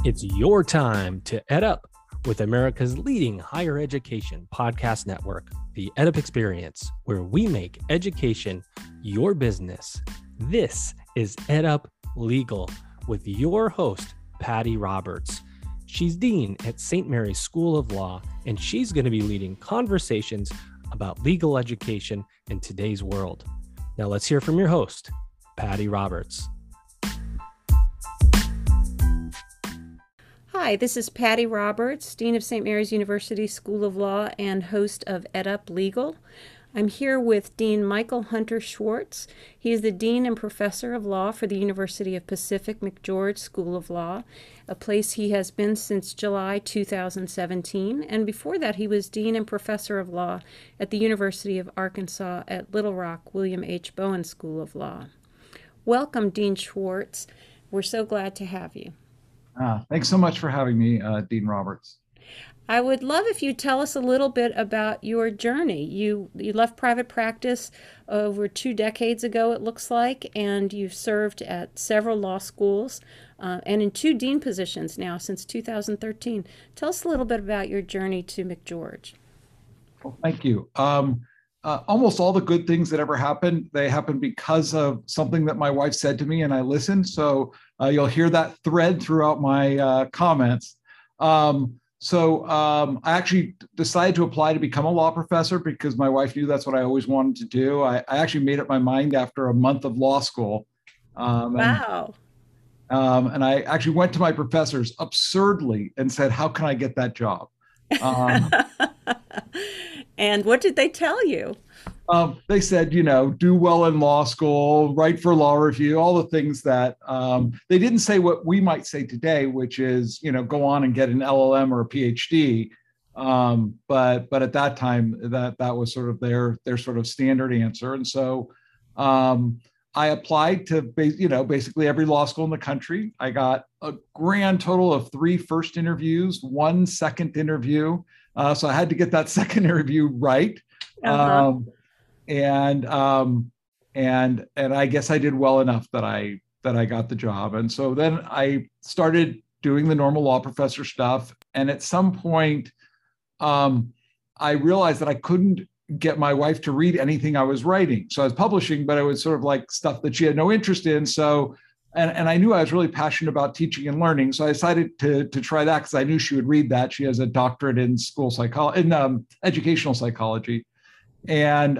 It's your time to ed up with America's leading higher education podcast network, the EdUp Experience, where we make education your business. This is EdUp Legal with your host, Patty Roberts. She's Dean at St. Mary's School of Law, and she's going to be leading conversations about legal education in today's world. Now let's hear from your host, Patty Roberts. Hi, this is Patty Roberts, Dean of St. Mary's University School of Law and host of EdUp Legal. I'm here with Dean Michael Hunter Schwartz. He is the Dean and Professor of Law for the University of Pacific McGeorge School of Law, a place he has been since July 2017. And before that, he was Dean and Professor of Law at the University of Arkansas at Little Rock William H. Bowen School of Law. Welcome, Dean Schwartz. We're so glad to have you. Thanks so much for having me, Dean Roberts. I would love if you tell us a little bit about your journey. You left private practice over 2 decades ago, it looks like, and you've served at several law schools and in 2 dean positions now since 2013. Tell us a little bit about your journey to McGeorge. Well, thank you. Almost all the good things that ever happened, they happened because of something that my wife said to me and I listened. So you'll hear that thread throughout my comments. I actually decided to apply to become a law professor because my wife knew that's what I always wanted to do. I actually made up my mind after a month of law school. Wow. And I actually went to my professors absurdly and said, how can I get that job? And what did they tell you? They said, do well in law school, write for law review, all the things that they didn't say what we might say today, which is, go on and get an LLM or a PhD. But at that time, that was sort of their sort of standard answer. And so I applied to, basically every law school in the country. I got a grand total of 3 first interviews, 1 second interview. So I had to get that second interview right. Uh-huh. And I guess I did well enough that I got the job. And so then I started doing the normal law professor stuff. And at some point, I realized that I couldn't get my wife to read anything I was writing. So I was publishing, but it was sort of like stuff that she had no interest in. So, and I knew I was really passionate about teaching and learning. So I decided to try that because I knew she would read that. She has a doctorate in educational psychology. And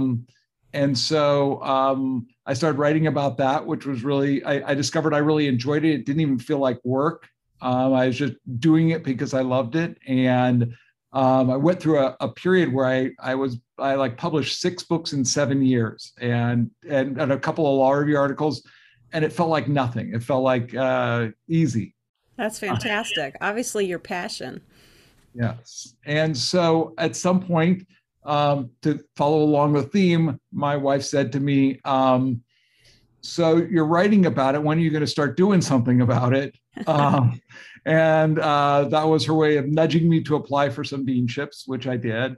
so I started writing about that, which was really, I discovered I really enjoyed it. It didn't even feel like work. I was just doing it because I loved it. And I went through a period where I published 6 books in 7 years and a couple of law review articles, and it felt like nothing. It felt like easy. That's fantastic. Obviously, your passion. Yes. And so at some point, to follow along the theme, my wife said to me, so you're writing about it. When are you going to start doing something about it? And that was her way of nudging me to apply for some deanships, which I did.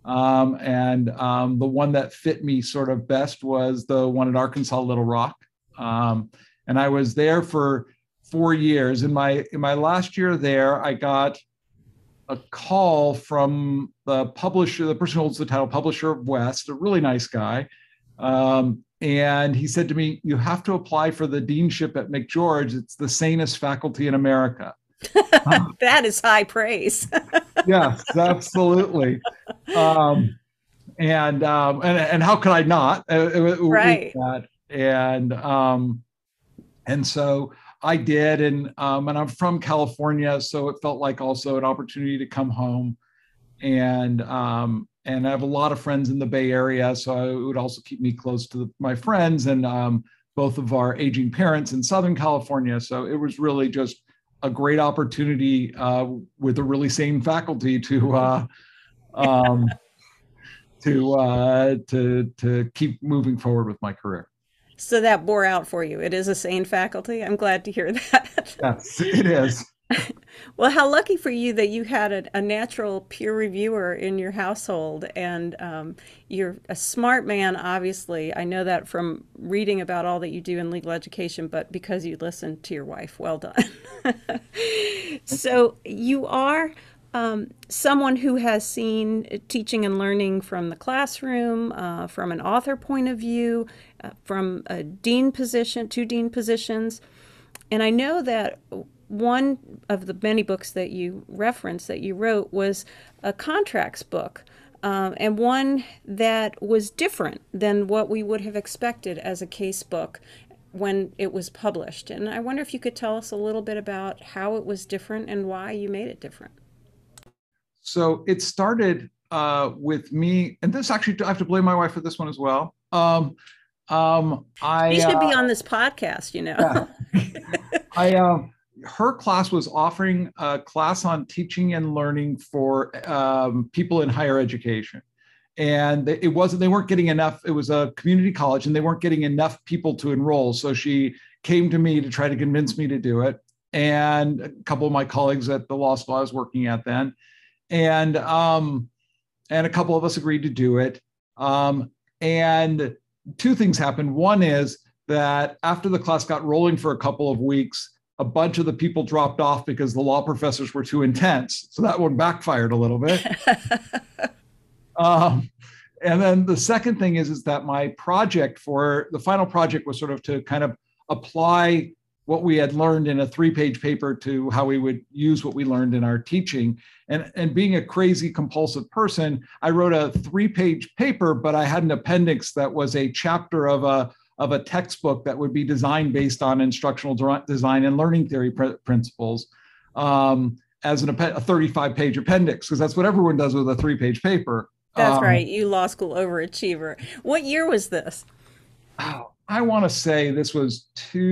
The one that fit me sort of best was the one at Arkansas Little Rock. And I was there for 4 years. In my last year there, I got a call from the publisher, the person who holds the title, Publisher of West, a really nice guy. And he said to me, you have to apply for the deanship at McGeorge. It's the sanest faculty in America. That is high praise. Yes, absolutely. And how could I not? Right. And so I did, and I'm from California, so it felt like also an opportunity to come home, and I have a lot of friends in the Bay Area, so it would also keep me close to my friends and both of our aging parents in Southern California. So it was really just a great opportunity with a really sane faculty to keep moving forward with my career. So that bore out for you. It is a sane faculty. I'm glad to hear that. Yes, it is. Well, how lucky for you that you had a natural peer reviewer in your household, and you're a smart man, obviously. I know that from reading about all that you do in legal education, but because you listened to your wife, well done. So you are someone who has seen teaching and learning from the classroom, from an author point of view, from a dean position, two dean positions. And I know that one of the many books that you referenced that you wrote was a contracts book, and one that was different than what we would have expected as a case book when it was published. And I wonder if you could tell us a little bit about how it was different and why you made it different. So it started with me, and this actually, I have to blame my wife for this one as well. He should be on this podcast, you know. Yeah. Her class was offering a class on teaching and learning for people in higher education. And they weren't getting enough. It was a community college and they weren't getting enough people to enroll. So she came to me to try to convince me to do it. And a couple of my colleagues at the law school I was working at then. And a couple of us agreed to do it. And two things happened. One is that after the class got rolling for a couple of weeks, a bunch of the people dropped off because the law professors were too intense. So that one backfired a little bit. And then the second thing is that my project for the final project was sort of to kind of apply what we had learned in a 3-page paper to how we would use what we learned in our teaching. And being a crazy compulsive person, I wrote a 3-page paper, but I had an appendix that was a chapter of a textbook that would be designed based on instructional design and learning theory principles as a 35-page appendix, because that's what everyone does with a 3-page paper. That's right. You law school overachiever. What year was this? I want to say this was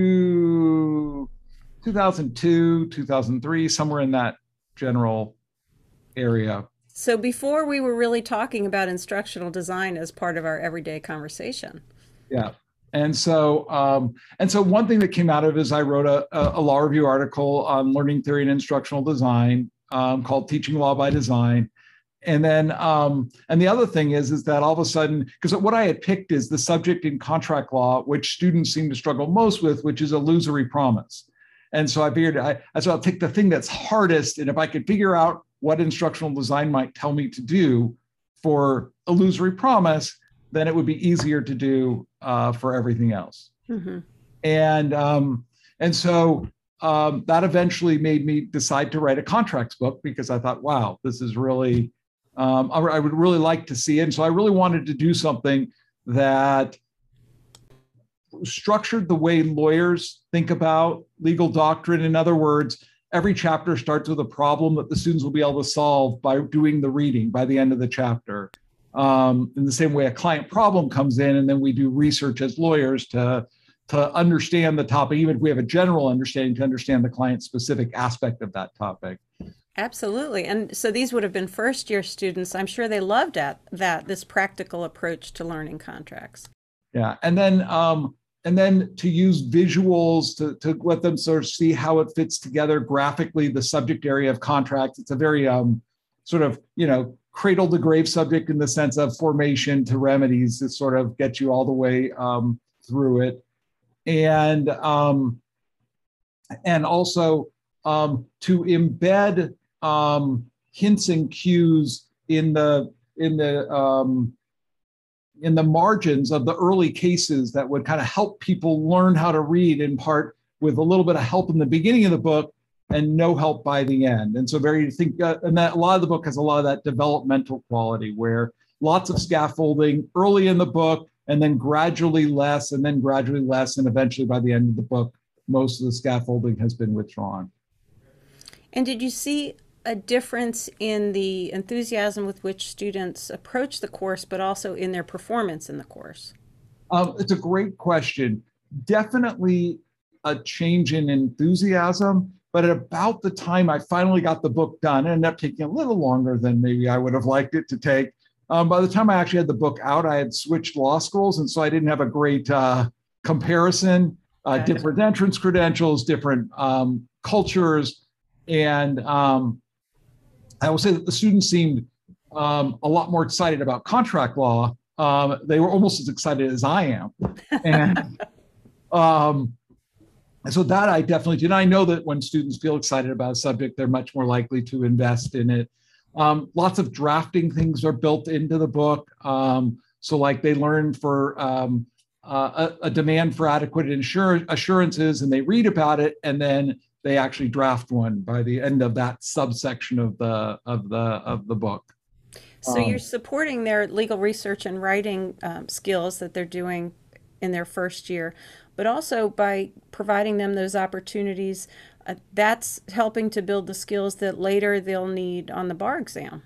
2002, 2003, somewhere in that general area. So before we were really talking about instructional design as part of our everyday conversation. Yeah. And so one thing that came out of it is I wrote a law review article on learning theory and instructional design called Teaching Law by Design. And then, and the other thing is that all of a sudden, because what I had picked is the subject in contract law, which students seem to struggle most with, which is illusory promise. And so I figured I'll take the thing that's hardest. And if I could figure out what instructional design might tell me to do for illusory promise, then it would be easier to do for everything else. Mm-hmm. And so that eventually made me decide to write a contracts book, because I thought, wow, this is really, I would really like to see it. And so I really wanted to do something that structured the way lawyers think about legal doctrine. In other words, every chapter starts with a problem that the students will be able to solve by doing the reading by the end of the chapter. In the same way a client problem comes in, and then we do research as lawyers to understand the topic, even if we have a general understanding, to understand the client specific aspect of that topic. Absolutely. And so these would have been first year students. I'm sure they loved this practical approach to learning contracts. Yeah. And then to use visuals to let them sort of see how it fits together graphically, the subject area of contracts. It's a very sort of, cradle to grave subject in the sense of formation to remedies. It sort of gets you all the way through it. And also to embed hints and cues in the margins of the early cases that would kind of help people learn how to read, in part with a little bit of help in the beginning of the book and no help by the end. And so and that a lot of the book has a lot of that developmental quality, where lots of scaffolding early in the book, and then gradually less, and then gradually less, and eventually by the end of the book, most of the scaffolding has been withdrawn. And did you see a difference in the enthusiasm with which students approach the course, but also in their performance in the course? It's a great question. Definitely a change in enthusiasm, but at about the time I finally got the book done, it ended up taking a little longer than maybe I would have liked it to take. By the time I actually had the book out, I had switched law schools, and so I didn't have a great comparison, different entrance credentials, different cultures. And I will say that the students seemed a lot more excited about contract law. They were almost as excited as I am. And so that I definitely did. And I know that when students feel excited about a subject, they're much more likely to invest in it. Lots of drafting things are built into the book. So like they learn for a demand for adequate assurances, and they read about it, and then they actually draft one by the end of that subsection of the book. So you're supporting their legal research and writing skills that they're doing in their first year, but also by providing them those opportunities, that's helping to build the skills that later they'll need on the bar exam.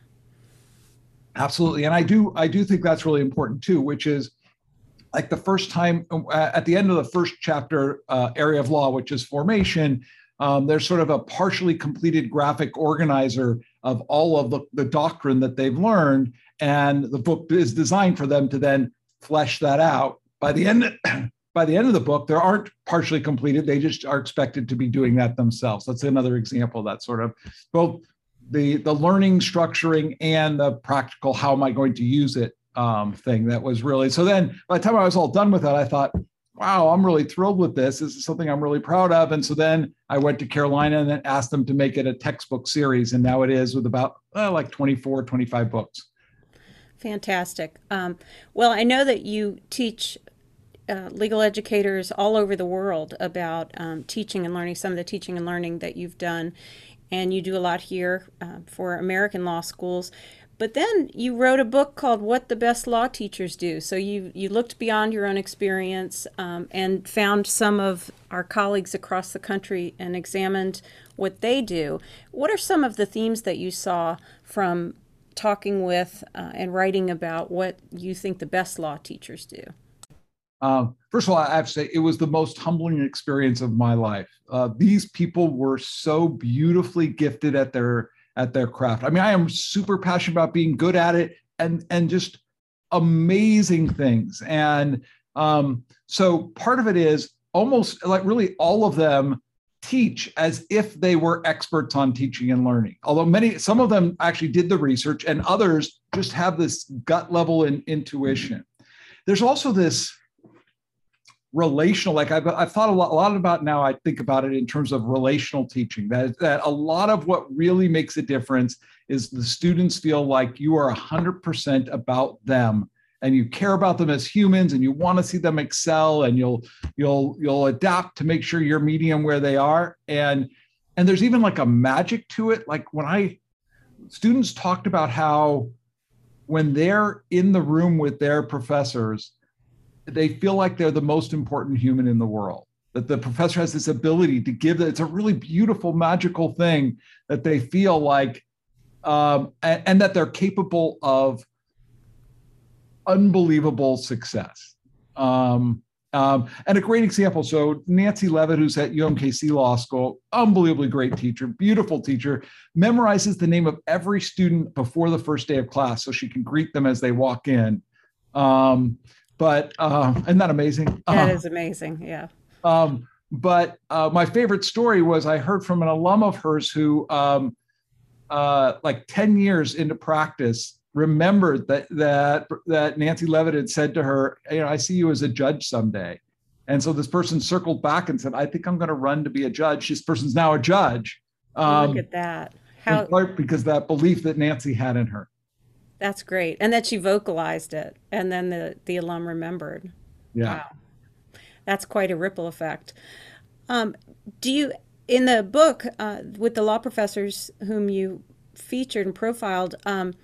Absolutely. And I do think that's really important too, which is like the first time at the end of the first chapter, area of law, which is formation, there's sort of a partially completed graphic organizer of all of the doctrine that they've learned. And the book is designed for them to then flesh that out. By the end of the book, there aren't partially completed. They just are expected to be doing that themselves. That's another example of that sort of both the learning, structuring, and the practical, how am I going to use it thing that was really, so then by the time I was all done with that, I thought, wow, I'm really thrilled with this. This is something I'm really proud of. And so then I went to Carolina and then asked them to make it a textbook series. And now it is with about like 24, 25 books. Fantastic. Well, I know that you teach legal educators all over the world about teaching and learning, some of the teaching and learning that you've done. And you do a lot here for American law schools. But then you wrote a book called What the Best Law Teachers Do. So you looked beyond your own experience and found some of our colleagues across the country and examined what they do. What are some of the themes that you saw from talking with and writing about what you think the best law teachers do? First of all, I have to say it was the most humbling experience of my life. These people were so beautifully gifted at their craft. I mean, I am super passionate about being good at it and just amazing things. And so part of it is almost like really all of them teach as if they were experts on teaching and learning. Although some of them actually did the research and others just have this gut level intuition. There's also this relational, like I've thought a lot about now, I think about it in terms of relational teaching, that a lot of what really makes a difference is the students feel like you are 100% about them and you care about them as humans and you want to see them excel and you'll adapt to make sure you're meeting them where they are. And there's even like a magic to it. Like when students talked about how when they're in the room with their professors, they feel like they're the most important human in the world, that the professor has this ability to give that. It's a really beautiful, magical thing that they feel like, and that they're capable of unbelievable success. And a great example. So Nancy Levitt, who's at UMKC Law School, unbelievably great teacher, beautiful teacher, memorizes the name of every student before the first day of class so she can greet them as they walk in. But isn't that amazing? That is amazing, yeah. But my favorite story was I heard from an alum of hers who, like 10 years into practice, remembered that Nancy Levitt had said to her, I see you as a judge someday. And so this person circled back and said, I think I'm going to run to be a judge. This person's now a judge. Look at that. In part because that belief that Nancy had in her. That's great. And that she vocalized it and then the alum remembered. Yeah. Wow. That's quite a ripple effect. Do you, in the book, with the law professors whom you featured and profiled,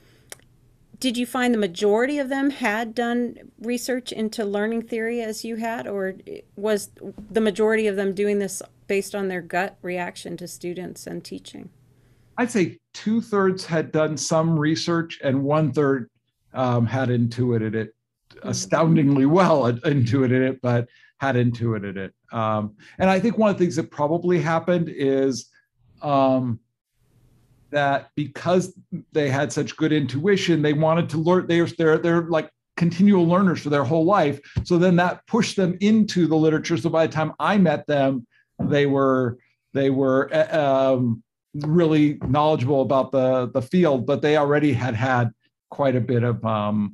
did you find the majority of them had done research into learning theory as you had, or was the majority of them doing this based on their gut reaction to students and teaching? I'd say 2/3 had done some research and 1/3 had intuited it astoundingly well, intuited it, but had intuited it. And I think one of the things that probably happened is that because they had such good intuition, they wanted to learn. They're like continual learners for their whole life. So then that pushed them into the literature. So by the time I met them, they were really knowledgeable about the field, but they already had quite a bit of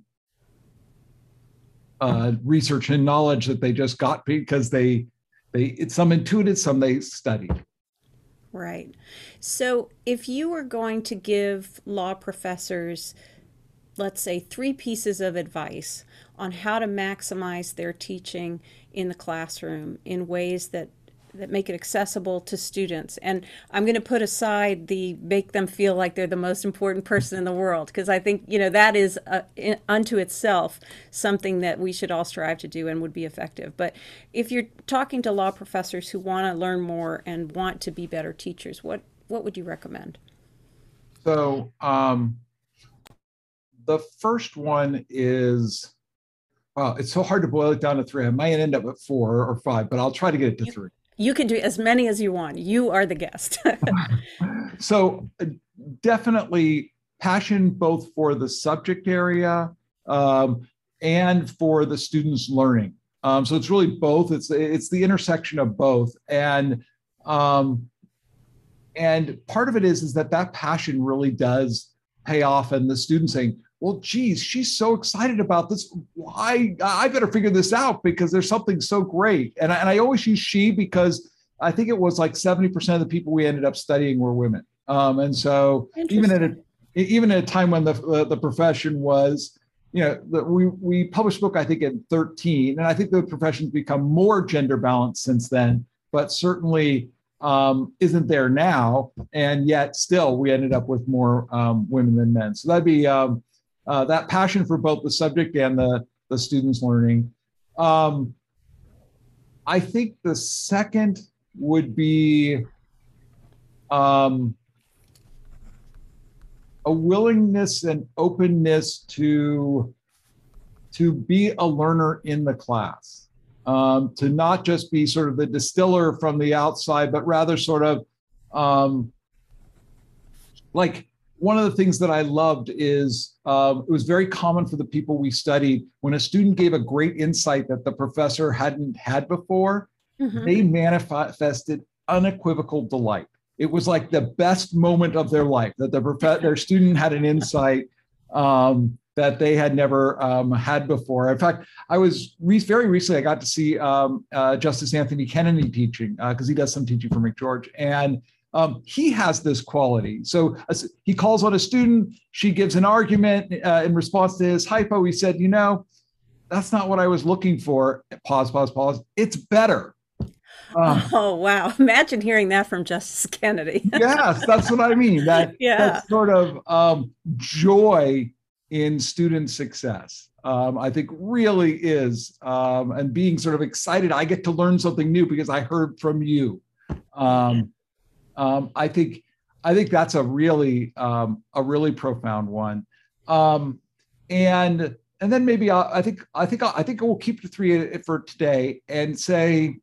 research and knowledge that they just got because some intuited, some they studied. Right. So if you were going to give law professors, let's say, 3 pieces of advice on how to maximize their teaching in the classroom in ways that make it accessible to students. And I'm going to put aside the make them feel like they're the most important person in the world, because I think, that is unto itself something that we should all strive to do and would be effective. But if you're talking to law professors who want to learn more and want to be better teachers, what would you recommend? So the first one is, wow, it's so hard to boil it down to 3. I might end up at 4 or 5, but I'll try to get it to 3. You can do as many as you want. You are the guest. So definitely passion both for the subject area and for the students' learning. So it's really both. It's the intersection of both. And part of it is that passion really does pay off, and the students saying, well, geez, she's so excited about this. Why? I better figure this out because there's something so great. And I always use she because I think it was like 70% of the people we ended up studying were women. And so even at a time when the profession was, we published a book, I think, in 2013, and I think the profession's become more gender balanced since then, but certainly isn't there now. And yet still we ended up with more women than men. So that'd be that passion for both the subject and the students' learning. I think the second would be a willingness and openness to be a learner in the class, to not just be sort of the distiller from the outside, but rather sort of like, one of the things that I loved is it was very common for the people we studied when a student gave a great insight that the professor hadn't had before, they manifested unequivocal delight. It was like the best moment of their life that their student had an insight that they had never had before. In fact, I was very recently, I got to see Justice Anthony Kennedy teaching because he does some teaching for McGeorge. And he has this quality. So he calls on a student, she gives an argument in response to his hypo. He said, that's not what I was looking for. Pause. It's better. Oh, wow. Imagine hearing that from Justice Kennedy. Yes, that's what I mean. That sort of joy in student success, I think really is, and being sort of excited, I get to learn something new because I heard from you. I think that's a really profound one, and then maybe I think we'll keep the 3 for today and say,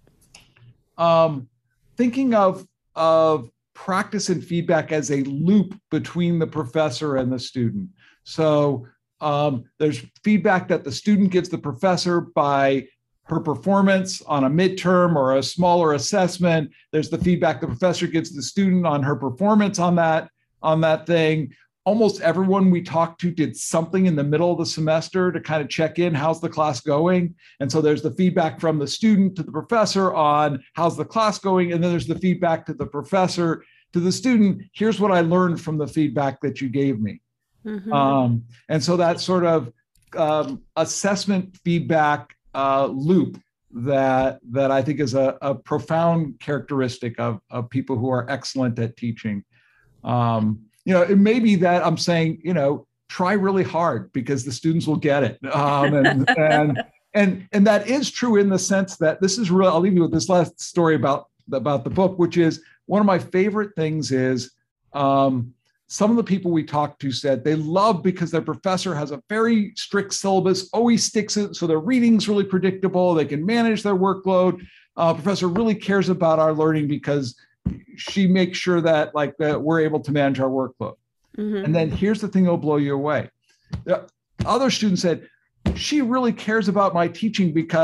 thinking of practice and feedback as a loop between the professor and the student. So there's feedback that the student gives the professor by her performance on a midterm or a smaller assessment. There's the feedback the professor gives the student on her performance on that thing. Almost everyone we talked to did something in the middle of the semester to kind of check in, how's the class going? And so there's the feedback from the student to the professor on how's the class going. And then there's the feedback to the professor to the student. Here's what I learned from the feedback that you gave me. And so that sort of assessment feedback loop that I think is a profound characteristic of people who are excellent at teaching. It may be that I'm saying, try really hard because the students will get it. And that is true in the sense that this is real. I'll leave you with this last story about the book, which is one of my favorite things is some of the people we talked to said they love because their professor has a very strict syllabus, always sticks it. So their reading's really predictable. They can manage their workload. Professor really cares about our learning because she makes sure that we're able to manage our workload. And then here's the thing that'll blow you away. The other students said, she really cares about my teaching because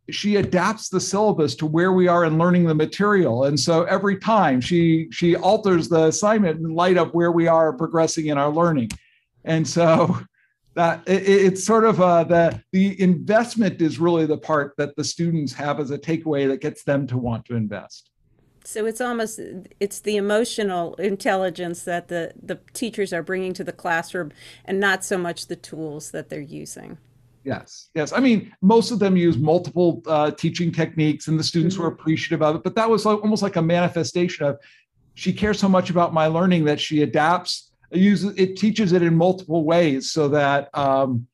she adapts the syllabus to where we are in learning the material. And so every time she alters the assignment in light of where we are progressing in our learning. And so that it's sort of the investment is really the part that the students have as a takeaway that gets them to want to invest. So it's the emotional intelligence that the teachers are bringing to the classroom, and not so much the tools that they're using. Yes. I mean, most of them use multiple teaching techniques, and the students were appreciative of it. But that was almost like a manifestation of she cares so much about my learning that she adapts, teaches it in multiple ways so that all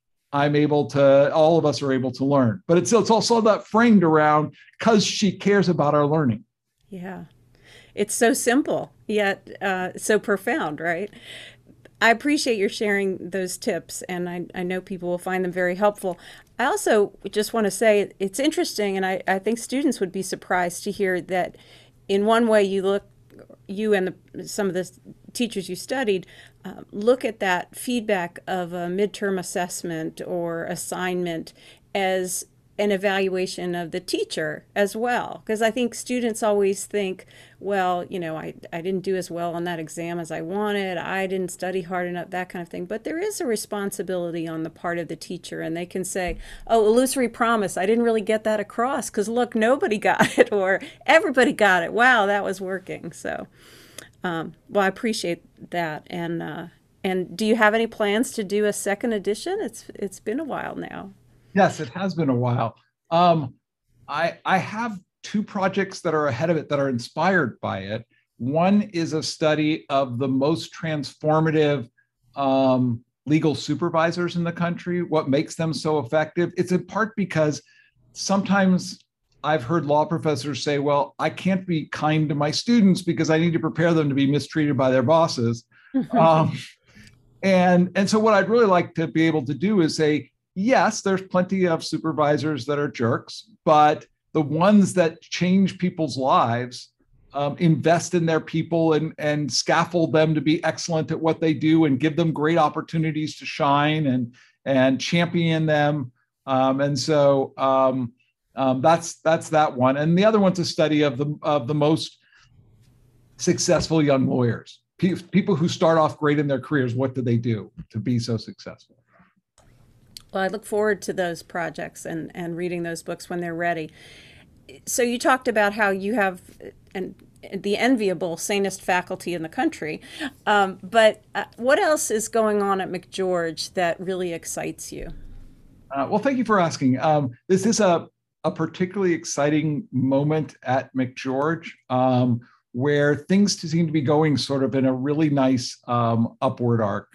of us are able to learn. But it's also that framed around because she cares about our learning. Yeah. It's so simple, yet so profound, right? I appreciate your sharing those tips, and I know people will find them very helpful. I also just want to say it's interesting, and I think students would be surprised to hear that in one way you and some of the teachers you studied look at that feedback of a midterm assessment or assignment as an evaluation of the teacher as well. Because I think students always think, well, I didn't do as well on that exam as I wanted. I didn't study hard enough, that kind of thing. But there is a responsibility on the part of the teacher. And they can say, oh, illusory promise, I didn't really get that across because look, nobody got it or everybody got it. Wow, that was working. So, well, I appreciate that. And do you have any plans to do a second edition? It's been a while now. Yes, it has been a while. I have two projects that are ahead of it that are inspired by it. One is a study of the most transformative legal supervisors in the country, what makes them so effective. It's in part because sometimes I've heard law professors say, well, I can't be kind to my students because I need to prepare them to be mistreated by their bosses. And so what I'd really like to be able to do is say, yes, there's plenty of supervisors that are jerks, but the ones that change people's lives, invest in their people and scaffold them to be excellent at what they do and give them great opportunities to shine and champion them. That's that one. And the other one's a study of the most successful young lawyers, people who start off great in their careers. What do they do to be so successful? Well, I look forward to those projects and reading those books when they're ready. So you talked about how you have the enviable, sanest faculty in the country. But what else is going on at McGeorge that really excites you? Well, thank you for asking. This is a particularly exciting moment at McGeorge where things seem to be going sort of in a really nice upward arc.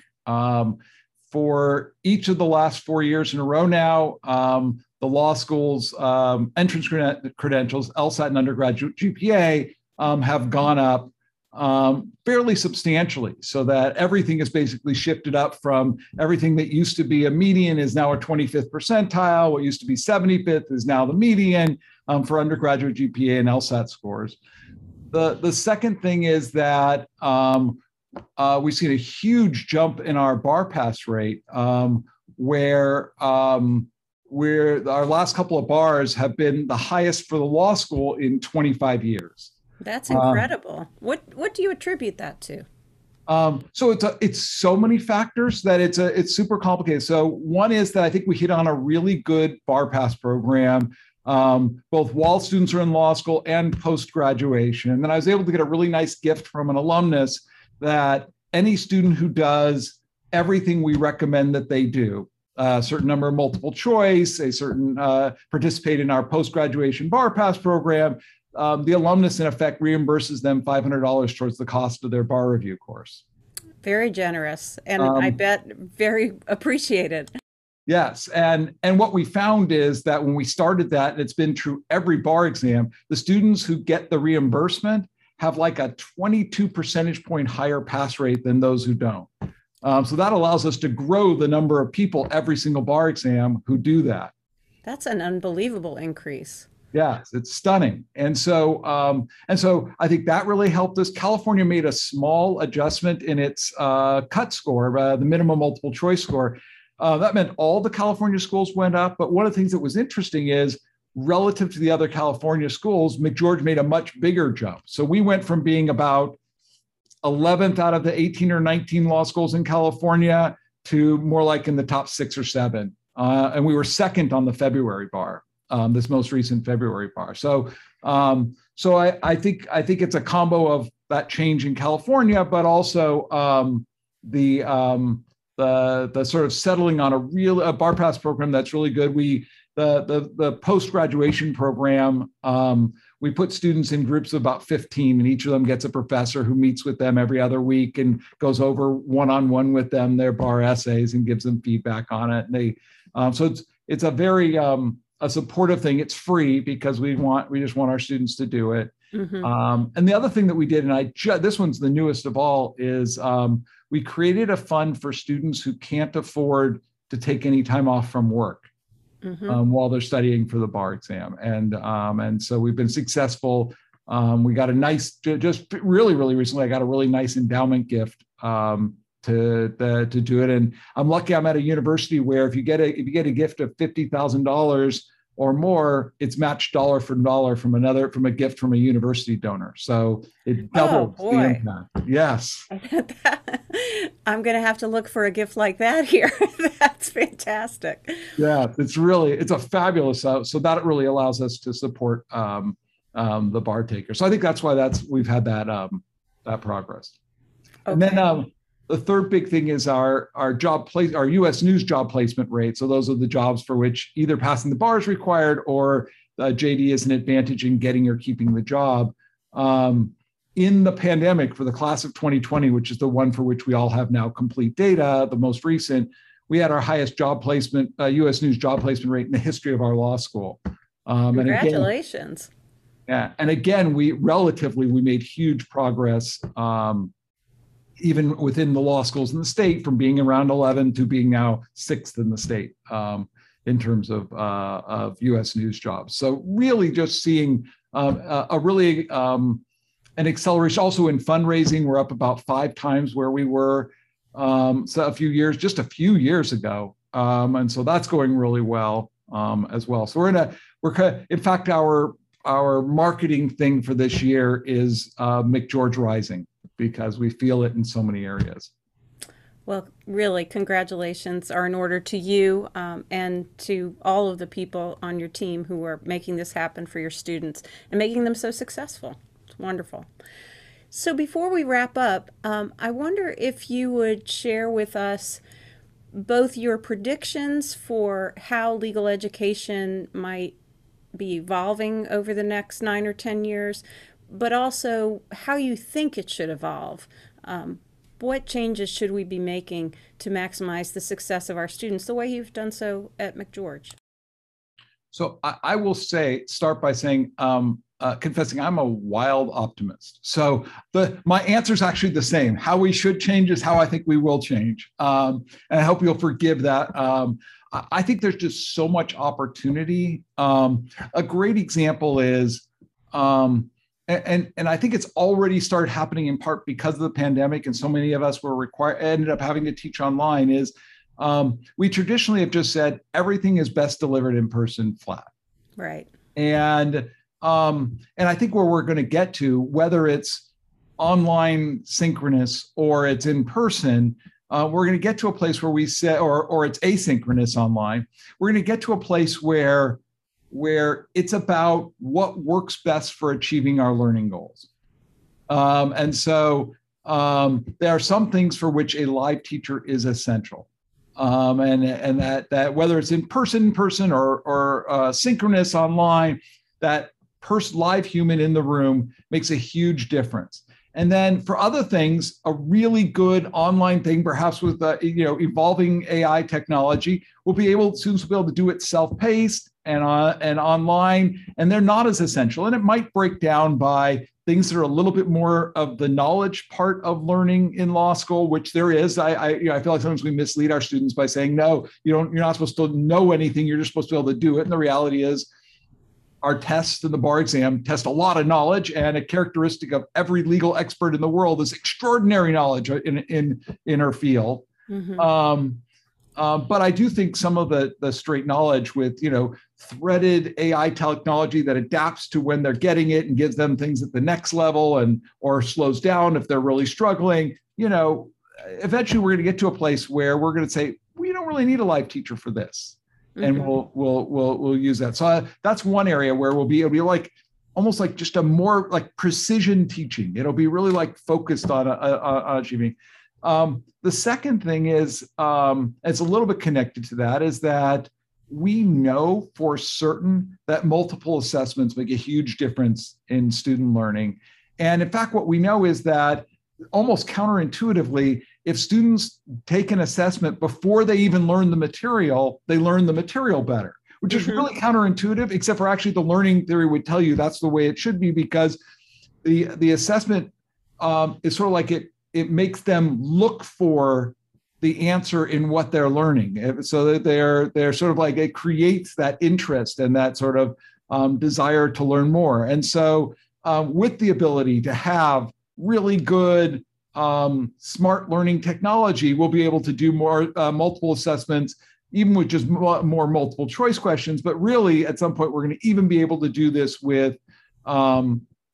For each of the last 4 years in a row now, the law school's entrance credentials, LSAT and undergraduate GPA, have gone up fairly substantially, so that everything is basically shifted up from everything that used to be a median is now a 25th percentile. What used to be 75th is now the median for undergraduate GPA and LSAT scores. The second thing is that we've seen a huge jump in our bar pass rate, where our last couple of bars have been the highest for the law school in 25 years. That's incredible. What do you attribute that to? So it's so many factors that it's super complicated. So one is that I think we hit on a really good bar pass program, both while students are in law school and post-graduation. And then I was able to get a really nice gift from an alumnus that any student who does everything we recommend that they do, a certain number of multiple choice, a certain participate in our post-graduation bar pass program, the alumnus in effect reimburses them $500 towards the cost of their bar review course. Very generous, and I bet very appreciated. Yes, and what we found is that when we started that, and it's been true every bar exam, the students who get the reimbursement have like a 22 percentage point higher pass rate than those who don't. So that allows us to grow the number of people every single bar exam who do that. That's an unbelievable increase. Yes, it's stunning. And so I think that really helped us. California made a small adjustment in its cut score, the minimum multiple choice score. That meant all the California schools went up. But one of the things that was interesting is relative to the other California schools, McGeorge made a much bigger jump. So we went from being about 11th out of the 18 or 19 law schools in California to more like in the top 6 or 7. And we were second on the February bar, this most recent February bar. So I think it's a combo of that change in California, but also the sort of settling on a bar pass program that's really good. The post-graduation program, we put students in groups of about 15, and each of them gets a professor who meets with them every other week and goes over one-on-one with them their bar essays and gives them feedback on it. And so it's a very a supportive thing. It's free because we just want our students to do it. Mm-hmm. And the other thing that we did, and this one's the newest of all, is we created a fund for students who can't afford to take any time off from work. Mm-hmm. While they're studying for the bar exam. And so we've been successful. We got a nice, just really, really recently, I got a really nice endowment gift to do it. And I'm lucky I'm at a university where if you get a gift of $50,000 or more, it's matched dollar for dollar from a gift from a university donor. So it doubles the impact. Yes. I'm going to have to look for a gift like that here. That's fantastic. Yeah, it's a fabulous, so that really allows us to support the bar taker. So I think that's why we've had that progress. Okay. And then the third big thing is our U.S. News job placement rate. So those are the jobs for which either passing the bar is required or JD is an advantage in getting or keeping the job. In the pandemic, for the class of 2020, which is the one for which we all have now complete data, the most recent, we had our highest job placement, U.S. News job placement rate in the history of our law school. Congratulations. And again, we made huge progress, even within the law schools in the state, from being around 11 to being now 6th in the state in terms of U.S. News jobs. So really just seeing an acceleration. Also in fundraising, we're up about 5 times where we were a few years ago. And so that's going really well as well. So in fact, our marketing thing for this year is McGeorge Rising, because we feel it in so many areas. Well, really, congratulations are in order to you and to all of the people on your team who are making this happen for your students and making them so successful. It's wonderful. So before we wrap up, I wonder if you would share with us both your predictions for how legal education might be evolving over the next 9 or 10 years, but also how you think it should evolve. What changes should we be making to maximize the success of our students the way you've done so at McGeorge? So I will start by saying, confessing I'm a wild optimist. So my answer is actually the same. How we should change is how I think we will change. And I hope you'll forgive that. I think there's just so much opportunity. A great example is, and I think it's already started happening in part because of the pandemic, and so many of us ended up having to teach online, is we traditionally have just said everything is best delivered in person flat. Right. And I think where we're going to get to, whether it's online synchronous or it's in person, we're going to get to a place where we say, or it's asynchronous online, we're going to get to a place where it's about what works best for achieving our learning goals. And so there are some things for which a live teacher is essential. And that whether it's in person or synchronous online, that live human in the room makes a huge difference. And then for other things, a really good online thing, perhaps with evolving AI technology, we'll be able to do it self-paced and online, and they're not as essential. And it might break down by things that are a little bit more of the knowledge part of learning in law school, which there is. I feel like sometimes we mislead our students by saying, no, you're not supposed to know anything. You're just supposed to be able to do it. And the reality is, our tests in the bar exam test a lot of knowledge, and a characteristic of every legal expert in the world is extraordinary knowledge in her field. Mm-hmm. But I do think some of the straight knowledge with, threaded AI technology that adapts to when they're getting it and gives them things at the next level or slows down if they're really struggling, eventually we're going to get to a place where we're going to say, we don't really need a live teacher for this. And we'll use that. So that's one area where it'll be like almost like just a more like precision teaching. It'll be really like focused on achieving. The second thing is, it's a little bit connected to that, is that we know for certain that multiple assessments make a huge difference in student learning. And in fact, what we know is that almost counterintuitively, if students take an assessment before they even learn the material, they learn the material better, which is really counterintuitive, except for actually the learning theory would tell you that's the way it should be, because the assessment is sort of like it makes them look for the answer in what they're learning. So that they're sort of like, it creates that interest and that sort of desire to learn more. And so with the ability to have really good smart learning technology, we'll be able to do more multiple assessments, even with just more multiple choice questions. But really, at some point, we're going to even be able to do this with a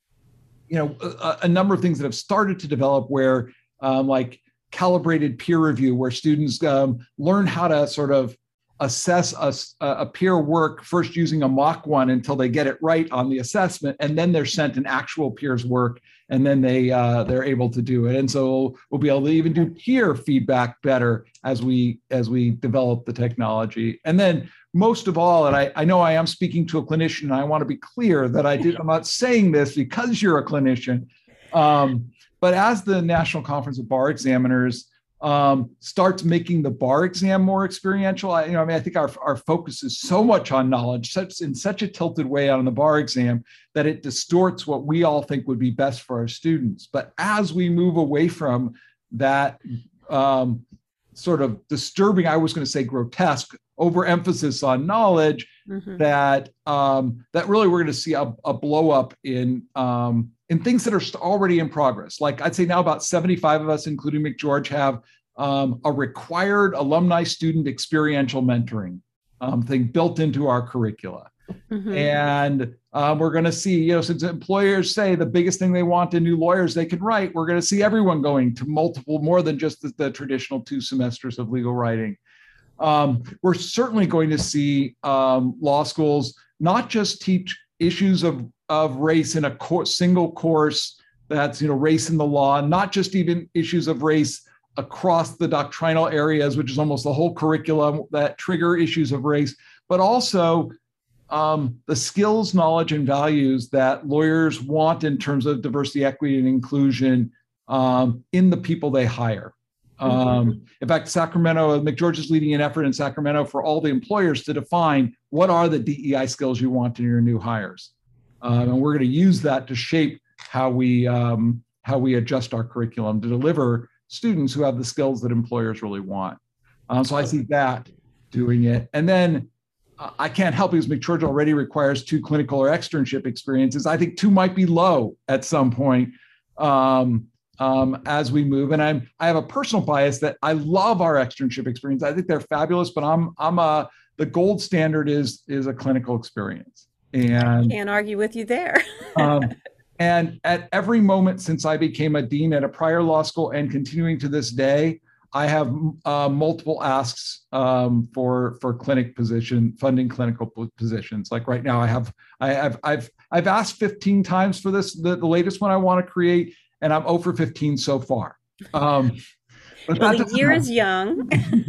number of things that have started to develop, where like calibrated peer review, where students learn how to sort of assess a peer work first using a mock one until they get it right on the assessment, and then they're sent an actual peer's work, and then they're able to do it. And so we'll be able to even do peer feedback better as we develop the technology. And then most of all, and I know I am speaking to a clinician, and I want to be clear that I'm not saying this because you're a clinician, but as the National Conference of Bar Examiners starts making the bar exam more experiential, I think our focus is so much on knowledge, in such a tilted way on the bar exam, that it distorts what we all think would be best for our students. But as we move away from that sort of disturbing, I was going to say grotesque, overemphasis on knowledge, that really we're going to see a blow up in things that are already in progress. Like I'd say now about 75 of us, including McGeorge, have a required alumni student experiential mentoring thing built into our curricula. And we're going to see, since employers say the biggest thing they want in new lawyers they can write, we're going to see everyone going to more than just the traditional 2 semesters of legal writing. We're certainly going to see law schools not just teach issues of race in a single course that's, race in the law, not just even issues of race across the doctrinal areas, which is almost the whole curriculum that trigger issues of race, but also the skills, knowledge, and values that lawyers want in terms of diversity, equity, and inclusion in the people they hire. In fact, McGeorge is leading an effort in Sacramento for all the employers to define what are the DEI skills you want in your new hires. And we're going to use that to shape how we adjust our curriculum to deliver students who have the skills that employers really want. So I see that doing it. And then I can't help because McGeorge already requires 2 clinical or externship experiences. I think 2 might be low at some point as we move. And I have a personal bias that I love our externship experience. I think they're fabulous, but the gold standard is a clinical experience. And I can't argue with you there. And at every moment since I became a dean at a prior law school and continuing to this day, I have multiple asks for funding clinical positions. Like right now, I've asked 15 times for this, the latest one I want to create, and I'm 0 for 15 so far. Well, the year is young.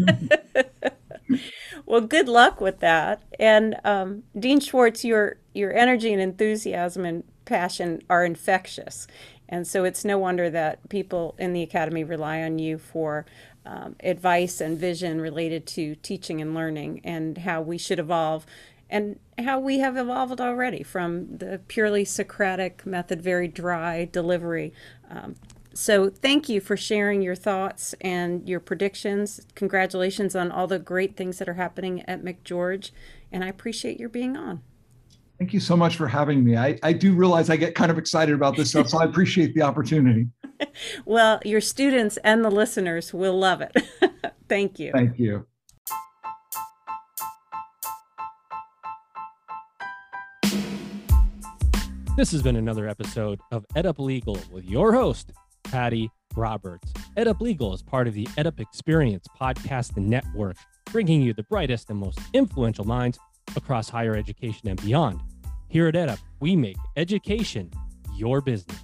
Well, good luck with that. And Dean Schwartz, your energy and enthusiasm and passion are infectious. And so it's no wonder that people in the Academy rely on you for advice and vision related to teaching and learning and how we should evolve and how we have evolved already from the purely Socratic method, very dry delivery. So thank you for sharing your thoughts and your predictions. Congratulations on all the great things that are happening at McGeorge. And I appreciate your being on. Thank you so much for having me. I do realize I get kind of excited about this stuff, so I appreciate the opportunity. Well, your students and the listeners will love it. Thank you. Thank you. This has been another episode of EdUp Legal with your host, Patty Roberts. EdUp Legal is part of the EdUp Experience podcast network, bringing you the brightest and most influential minds across higher education and beyond. Here at EdUp, we make education your business.